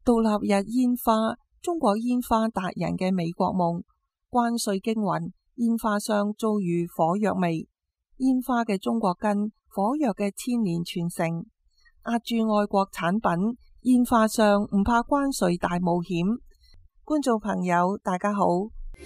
獨立日煙花，中國煙花達人嘅美國夢，關稅驚魂，煙花商遭遇火藥味。煙花嘅中國根，火藥嘅千年傳承，壓住愛國產品，煙花商唔怕關稅大冒險。觀眾朋友大家好，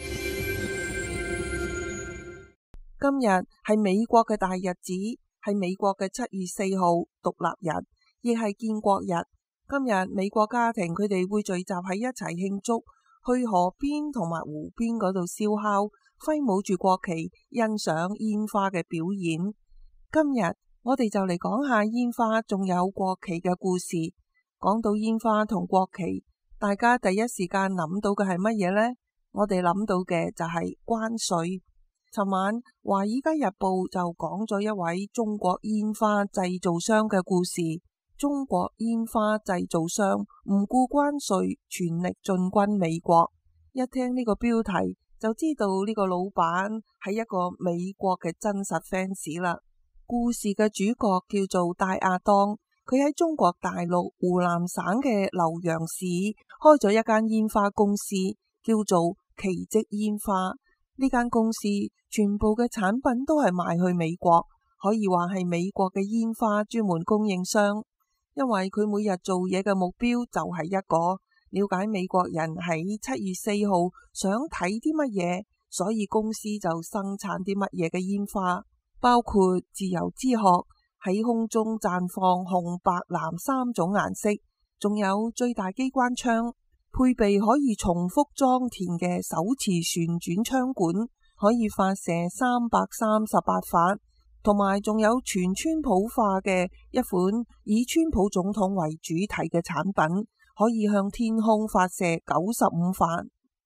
今日係美國嘅大日子，係美國嘅7月4號獨立日，亦係建國日。今日美國家庭佢哋會聚集喺一齊慶祝，去河邊同埋湖邊嗰度燒烤，揮舞住國旗，欣賞煙花嘅表演。今日我哋就嚟講下煙花仲有國旗嘅故事。講到煙花同國旗，大家第一時間諗到嘅係乜嘢呢？我哋諗到嘅就係關稅。尋晚《華爾街日報》就講咗一位中國煙花製造商嘅故事。中國煙花製造商唔顧關稅，全力進軍美國。一聽呢個標題就知道呢個老闆係一個美國嘅真實 fans 啦。故事嘅主角叫做戴亞當，佢喺中國大陸湖南省嘅瀏陽市開咗一間煙花公司，叫做奇蹟煙花。呢間公司全部嘅產品都係賣去美國，可以話係美國嘅煙花專門供應商。因為佢每日做嘢嘅目標就係一個，了解美國人喺7月4號想睇啲乜嘢，所以公司就生產啲乜嘢嘅煙花，包括自由之殼喺空中綻放紅白藍3種顏色，仲有最大機關槍，配備可以重複裝填嘅手持旋轉槍管，可以發射338發。同埋仲有全川普化嘅一款以川普總統為主題嘅產品，可以向天空發射95發。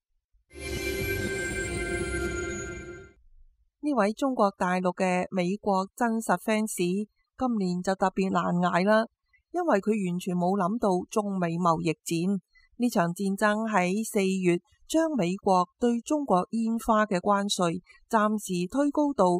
呢位中國大陸嘅美國真實 fans 今年就特別難捱啦，因為佢完全冇諗到中美貿易戰。呢場戰爭喺4月將美國對中國煙花嘅關稅暫時推高到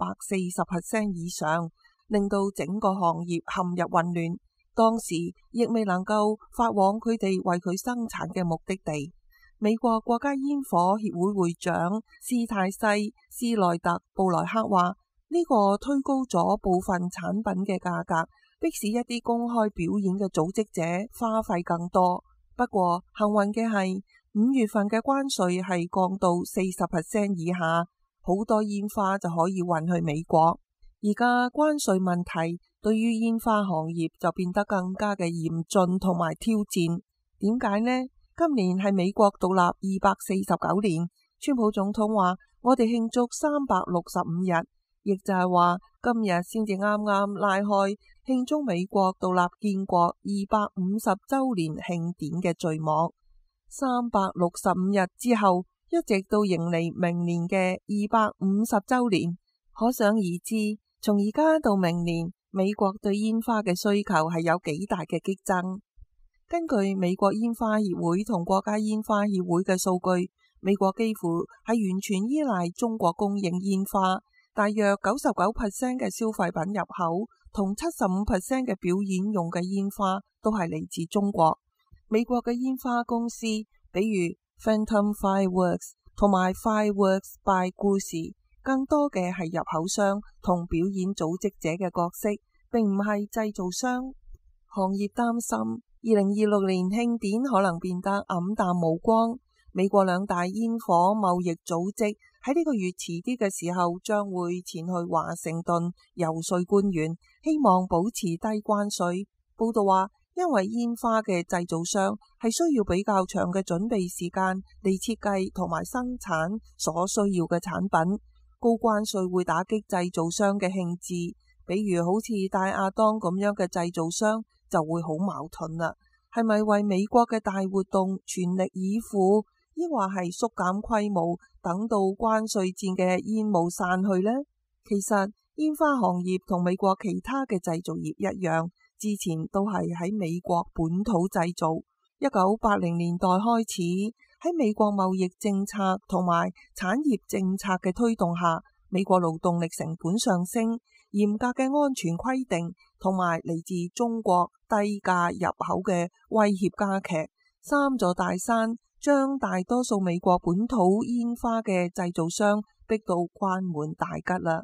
140% 以上，令到整個行業陷入混亂。當時亦未能夠發往佢哋為佢生產嘅目的地。美國國家煙火協會會長斯泰西斯內特布萊克話：呢個推高咗部分產品嘅價格，迫使一啲公開表演嘅組織者花費更多。不過幸運嘅係5月份嘅關稅係降到40% 以下，好多煙花就可以運去美國。而家關稅問題對於煙花行業就變得更加嘅嚴峻同埋挑戰。點解呢？今年係美國獨立249年，川普總統話我哋慶祝365日，亦就係話今日先至啱啱拉開慶祝美國獨立建國250週年慶典嘅序幕。365日之後，一直到迎嚟明年嘅250週年，可想而知，從而家到明年，美國對煙花嘅需求係有幾大嘅激增。根據美國煙花協會同國家煙花協會嘅數據，美國幾乎係完全依賴中國供應煙花，大約99% 嘅消費品入口同75% 嘅表演用嘅煙花都係嚟自中國。美國嘅煙花公司，比如 Phantom Fireworks 同埋 Fireworks by Gucci， 更多嘅係入口商同表演組織者嘅角色，並唔係製造商。行業擔心2026年慶典可能變得黯淡無光。美國2大煙火貿易組織喺呢個月遲啲嘅時候將會前去華盛頓遊說官員，希望保持低關稅。報道話，因為煙花嘅製造商係需要比較長嘅準備時間嚟設計同埋生產所需要嘅產品，高關稅會打擊製造商嘅興致。比如好似戴亞當咁樣嘅製造商就會好矛盾啦，係咪為美國嘅大活動全力以赴，抑或係縮減規模，等到關稅戰嘅煙霧散去呢？其實煙花行業同美國其他嘅製造業一樣，之前都係喺美國本土製造。1980年代開始，喺美國貿易政策同埋產業政策嘅推動下，美國勞動力成本上升，嚴格嘅安全規定同埋嚟自中國低價入口嘅威脅加劇， 3座大山將大多數美國本土煙花嘅製造商逼到關門大吉啦。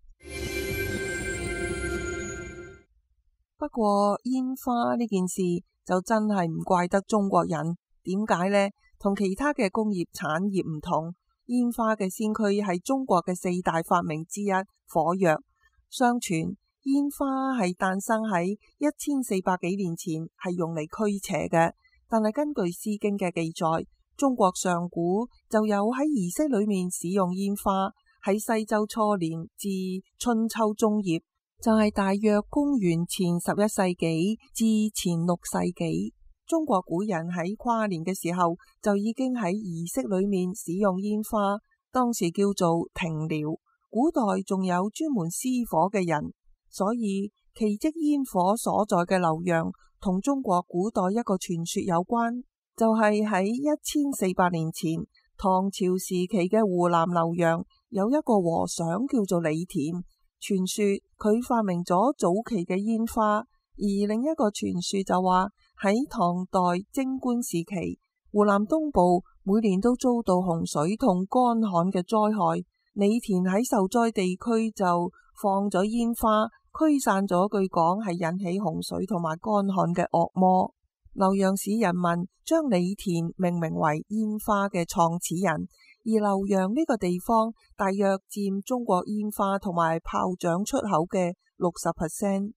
不過煙花呢件事就真係唔怪得中國人，點解呢？同其他嘅工業產業唔同，煙花嘅先驅係中國嘅4大發明之一火藥。相傳煙花係誕生喺1400幾年前，係用嚟驅邪嘅。但係根據《詩經》嘅記載，中國上古就有喺儀式裏面使用煙花。喺西周初年至春秋中葉，就係大約公元前11世紀至前6世紀，中國古人喺跨年嘅時候就已經喺儀式裏面使用煙花，當時叫做庭燎。古代仲有專門施火嘅人，所以奇蹟煙火所在嘅樓陽同中國古代一個傳說有關，就係喺1400年前唐朝時期嘅湖南樓陽有一個和尚叫做李田，傳說佢發明咗早期嘅煙花。而另一個傳說就話喺唐代貞觀時期，湖南東部每年都遭到洪水同乾旱嘅災害，李田喺受災地區就放咗煙花，驅散咗據講係引起洪水同埋乾旱嘅惡魔。樓陽市人民將李田命名為煙花嘅創始人，而樓陽呢個地方大約佔中國煙花同埋炮仗出口嘅60%。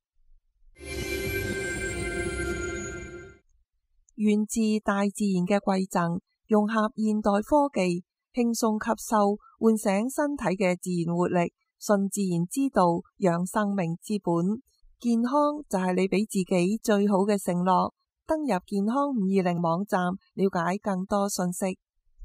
源自大自然嘅饋贈，融合現代科技，輕鬆吸收，喚醒身體嘅自然活力，順自然之道，養生命之本。健康就係你俾自己最好嘅承諾。登入健康520網站，了解更多信息。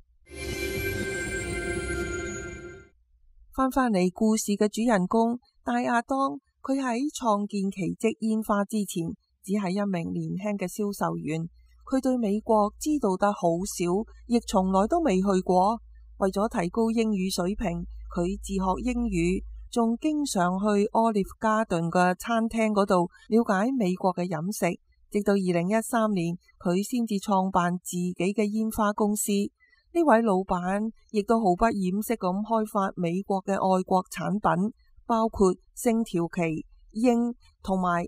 翻嚟故事嘅主人公戴亞當，佢喺創建奇蹟煙花之前，只係一名年輕嘅銷售員。佢對美國知道得好少，亦從來都未去過。為咗提高英語水平，佢自學英語，仲經常去 Olive Garden 嘅餐廳嗰度了解美國嘅飲食。直到2013年，佢先至創辦自己嘅煙花公司。呢位老闆亦都毫不掩飾咁開發美國嘅愛國產品，包括星條旗、鷹同埋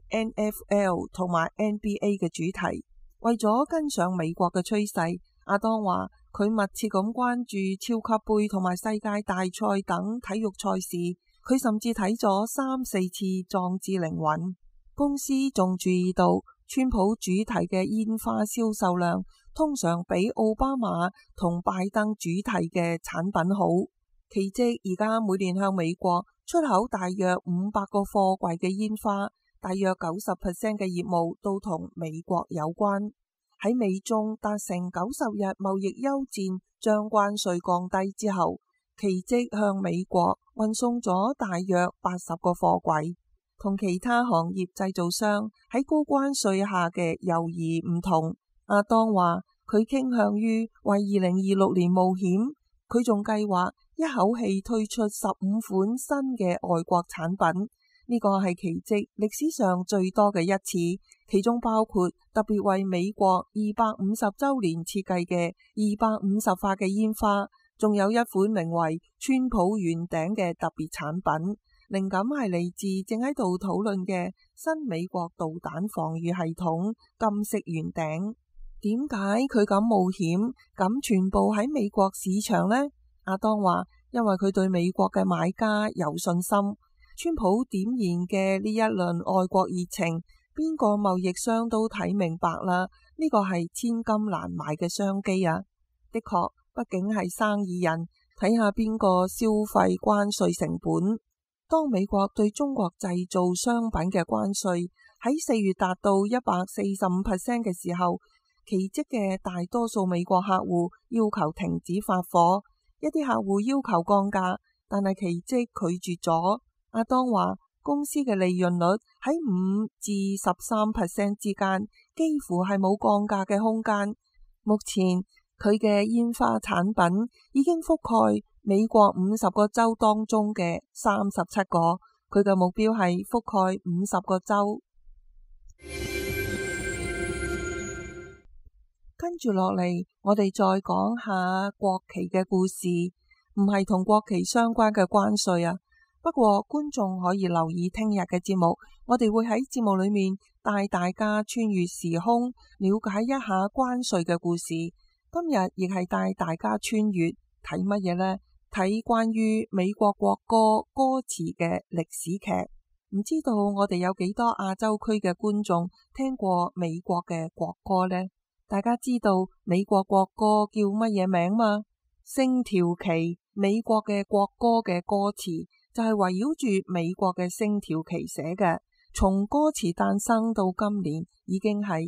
NFL 同埋 NBA 嘅主題。為咗跟上美國嘅趨勢，阿當話佢密切咁關注超級盃同埋世界大賽等體育賽事，佢甚至睇咗3、4次壯志凌雲。公司仲注意到川普主題嘅煙花銷售量通常比奧巴馬同拜登主題嘅產品好。奇蹟而家每年向美國出口大約500個貨櫃嘅煙花，大約90% 嘅業務都同美國有關。喺美中達成90日貿易休戰，將關稅降低之後，奇蹟向美國運送咗大約80個貨櫃。同其他行業製造商喺高關稅下嘅猶豫唔同，阿當話佢傾向於為2026年冒險。佢仲計劃一口氣推出15款新嘅外國產品，呢個係奇蹟歷史上最多嘅一次，其中包括特別為美國250週年設計嘅250發嘅煙花，仲有一款名為川普圓頂嘅特別產品。靈感係嚟自正喺度討論嘅新美國導彈防禦系統金色圓頂。點解佢咁冒險，咁全部喺美國市場呢？阿當話因為佢對美國嘅買家有信心。川普點燃嘅呢一輪愛國熱情，邊個貿易商都睇明白啦。呢個係千金難買嘅商機啊！的確，畢竟係生意人，睇下邊個消費關稅成本。當美國對中國製造商品嘅關稅喺4月達到145% 嘅時候，奇蹟嘅大多數美國客戶要求停止發貨，一啲客戶要求降價，但係奇蹟拒絕咗。阿當話公司嘅利潤率喺5至13% 之間，幾乎係冇降價嘅空間。目前佢嘅煙花產品已經覆蓋美國50個州當中嘅37個，佢嘅目標係覆蓋50個州。跟跟住落嚟，我哋再講下國旗嘅故事，唔係同國旗相關嘅關稅啊。不過觀眾可以留意聽日嘅節目，我哋會喺節目裏面帶大家穿越時空，了解一下關稅嘅故事。今日亦係帶大家穿越睇乜嘢呢？睇關於美國國歌歌詞嘅歷史劇。唔知道我哋有幾多亞洲區嘅觀眾聽過美國嘅國歌呢？大家知道美國國歌叫乜嘢名嗎？星條旗。美國嘅國歌嘅歌詞就係圍繞住美國嘅星條旗寫嘅。從歌詞誕生到今年已經係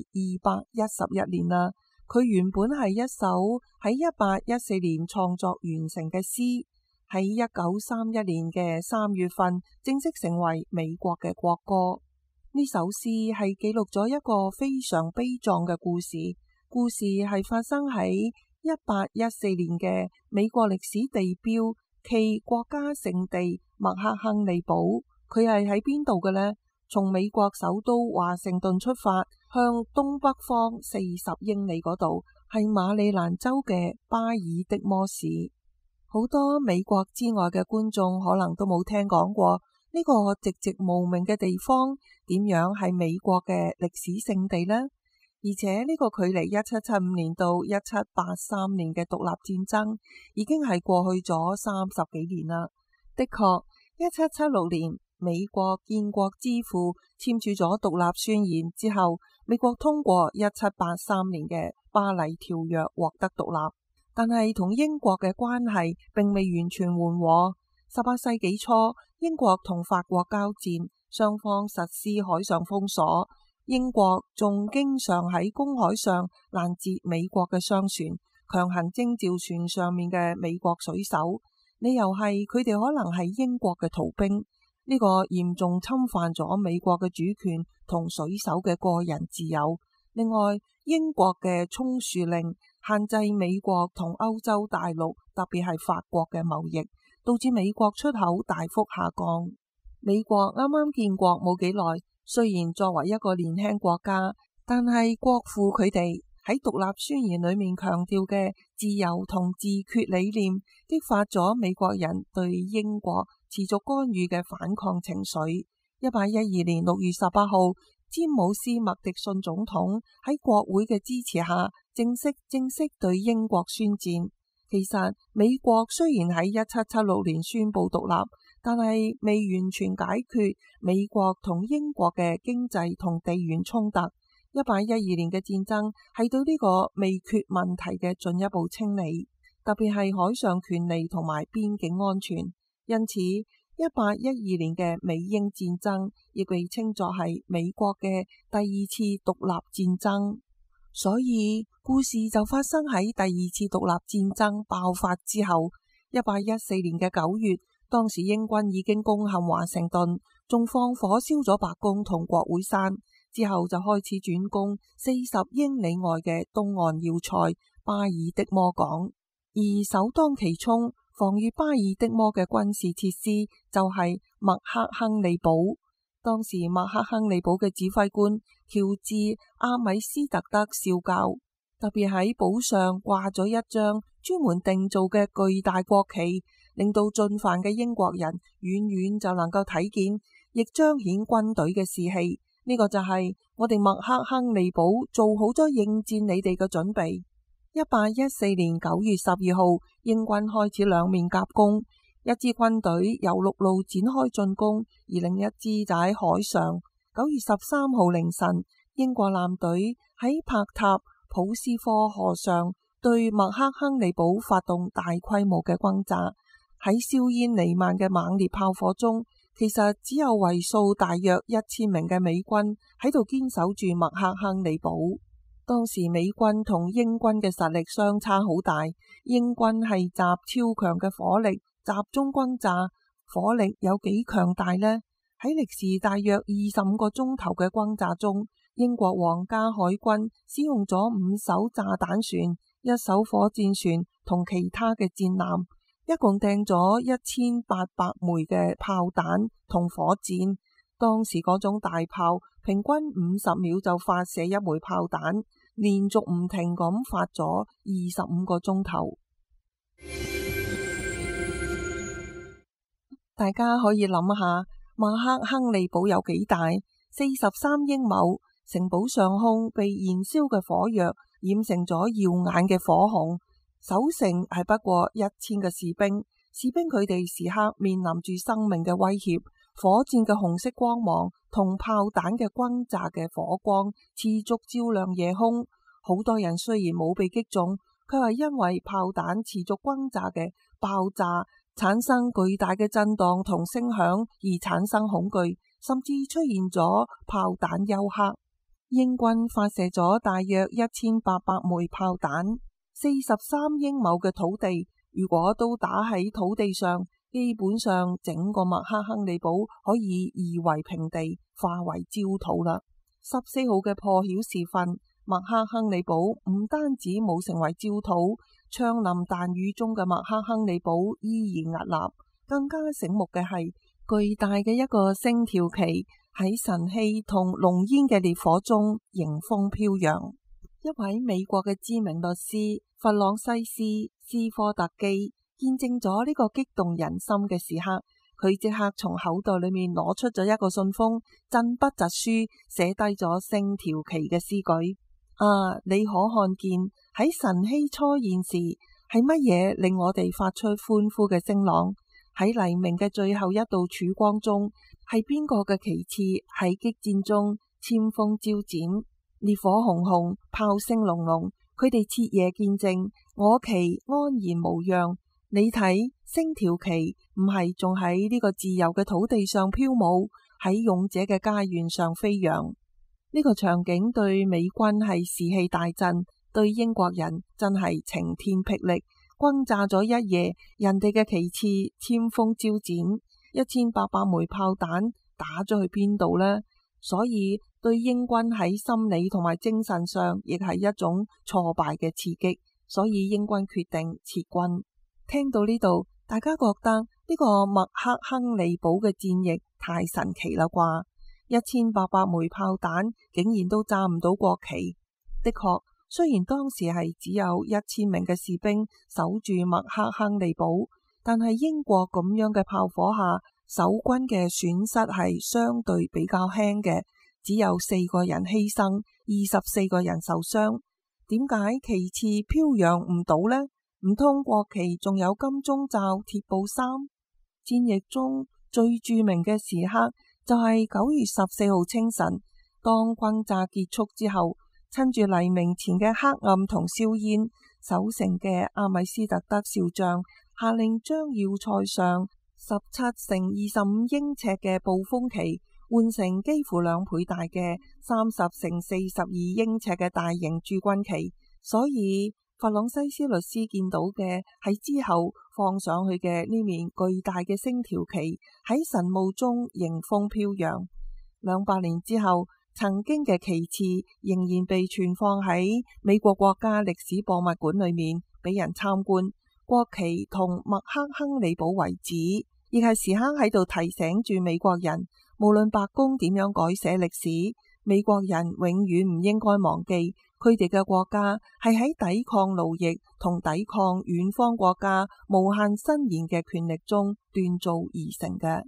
211年啦。佢原本係一首喺1814年創作完成嘅詩，喺1931年嘅3月份正式成為美國嘅國歌。呢首詩係記錄咗一個非常悲壯嘅故事。故事係發生喺1814年嘅美國歷史地標暨國家聖地麥克亨利堡。佢係喺邊度嘅呢？從美國首都華盛頓出發，向東北方40英里嗰度係馬里蘭州嘅巴爾的摩市。好多美國之外嘅觀眾可能都冇聽講過呢個寂寂無名嘅地方點樣係美國嘅歷史聖地呢？而且呢個距離1775年到1783年嘅獨立戰爭已經係過去咗30幾年啦。的確，1776年美國建國之父簽署咗獨立宣言之後，美國通過1783年嘅巴黎條約獲得獨立，但係同英國嘅關係並未完全緩和。18世紀初，英國同法國交戰，雙方實施海上封鎖。英國仲經常喺公海上攔截美國嘅商船，強行徵召船上面嘅美國水手，理由係佢哋可能係英國嘅逃兵。呢個嚴重侵犯咗美國嘅主權同水手嘅個人自由。另外，英國嘅松樹令限制美國同歐洲大陸，特別係法國嘅貿易，導致美國出口大幅下降。美國啱啱建國冇幾耐。雖然作為一個年輕國家，但係國父佢哋喺獨立宣言裏面強調嘅自由同自決理念，激發咗美國人對英國持續干預嘅反抗情緒。1812年6月18號，詹姆斯麥迪遜總統喺國會嘅支持下，正式對英國宣戰。其實美國雖然喺1776年宣布獨立，但係未完全解決美國同英國嘅經濟同地緣衝突。1812年嘅戰爭係對呢個未決問題嘅進一步清理，特別係海上權利同埋邊境安全。因此，1812年嘅美英戰爭亦被稱作係美國嘅第二次獨立戰爭。所以故事就發生喺第二次獨立戰爭爆發之後。1814年嘅9月，當時英軍已經攻陷華盛頓，仲放火燒咗白宮同國會山，之後就開始轉攻40英里外嘅東岸要塞巴爾的摩港。而首當其衝防禦巴爾的摩嘅軍事設施就係麥克亨利堡。當時麥克亨利堡嘅指揮官喬治阿米斯特德少校，特別喺堡上掛咗一張專門定做嘅巨大國旗，令到進犯嘅英國人遠遠就能夠睇見，亦彰顯軍隊嘅士氣。呢個就係我哋麥克亨利堡做好咗應戰你哋嘅準備。1814年9月12號，英軍開始兩面夾攻。一支軍隊由陸路展開進攻，而另一支就喺海上。9月13號凌晨，英國艦隊喺帕塔普斯科河上對麥克亨利堡發動大規模嘅轟炸。喺硝煙彌漫嘅猛烈炮火中，其實只有為數大約1000名嘅美軍喺度堅守住麥克亨利堡。當時美軍同英軍嘅實力相差好大，英軍係集超強嘅火力集中轟炸，火力有幾強大呢？喺歷時大約25個鐘頭嘅轟炸中，英國皇家海軍使用咗5艘炸彈船、1艘火箭船同其他嘅戰艦，一共掟咗1800枚嘅炮彈同火箭。當時嗰種大炮平均50秒就發射一枚炮彈， 連續唔停咁發咗25個鐘頭。大家可以諗下，馬克亨利堡有幾大？43英畝，城堡上空被燃燒嘅火藥染成咗耀眼嘅火紅。守城係不過1000個士兵，士兵佢哋時刻面臨住生命嘅威脅，火箭嘅紅色光芒同炮彈嘅轟炸嘅火光持續照亮夜空。好多人雖然冇被擊中，佢係因為炮彈持續轟炸嘅爆炸產生巨大嘅震盪同聲響而產生恐懼，甚至出現咗炮彈休克。英軍發射咗大約1800枚炮彈，43英畝嘅土地，如果都打喺土地上，基本上整個麥克亨利堡可以夷為平地，化為焦土啦。14號嘅破曉時分，麥克亨利堡唔單止冇成為焦土，槍林彈雨中嘅麥克亨利堡依然屹立。更加醒目嘅係，巨大嘅一個星條旗喺晨曦同濃煙嘅烈火中迎風飄揚。一位美國嘅知名律師弗朗西斯斯科特基見證咗呢個激動人心嘅時刻，佢即刻從口袋裏面攞出咗一個信封，振筆疾書寫低咗星條旗嘅詩句。你可看見喺晨曦初現時係乜嘢令我哋發出歡呼嘅聲浪？喺黎明嘅最後一道曙光中，係邊個嘅旗幟喺激戰中千鋒招展？烈火紅紅，炮聲隆隆，佢哋徹夜見證我旗安然無恙。你睇，星條旗唔係仲喺呢個自由嘅土地上飄舞，喺勇者嘅家園上飛揚。呢個場景對美軍係士氣大振，對英國人真係晴天霹靂。轟炸咗一夜，人哋嘅旗幟千鋒招展，1800枚炮彈打咗去邊度呢？所以對英軍喺心理同埋精神上亦係一種挫敗嘅刺激，所以英軍決定撤軍。聽到呢度，大家覺得呢個麥克亨利堡嘅戰役太神奇啦啩？1800枚炮彈竟然都炸唔到國旗。的確，雖然當時係只有1000名嘅士兵守住麥克亨利堡，但係英國咁樣嘅炮火下，守軍嘅損失係相對比較輕嘅，只有4個人犧牲，24個人受傷。點解旗幟飄揚唔到呢？唔通國旗仲有金鐘罩鐵布衫？戰役中最著名嘅時刻就係9月14號清晨，當轟炸結束之後，趁住黎明前嘅黑暗同硝煙，守城嘅阿米斯特德少將下令將要塞上17乘25英尺嘅暴風旗換成幾乎2倍大嘅30乘42英尺嘅大型駐軍旗。所以弗朗西斯律師見到嘅係之後放上去嘅呢面巨大嘅星條旗喺晨霧中迎風飄揚。200年之後，曾經嘅旗幟仍然被存放喺美國國家歷史博物館裏面俾人參觀。國旗同麥克亨利堡為止，亦係時刻喺度提醒住美國人，無論白宮點樣改寫歷史，美國人永遠唔應該忘記佢哋嘅國家係喺抵抗奴役同抵抗遠方國家無限伸延嘅權力中鍛造而成嘅。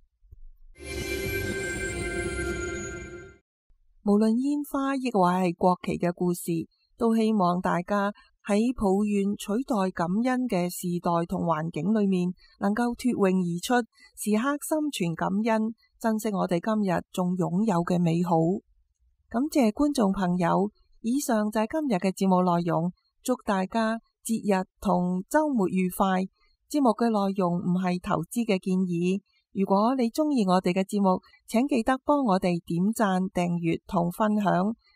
無論煙花亦或係國旗嘅故事，都希望大家喺抱怨取代感恩嘅時代同環境裏面，能夠脫穎而出，時刻心存感恩，珍惜我哋今日仲擁有嘅美好。感謝觀眾朋友，以上就係今日嘅節目內容，祝大家節日同週末愉快。節目嘅內容唔係投資嘅建議。如果你鍾意我哋嘅節目，請記得幫我哋點讚、訂閱同分享。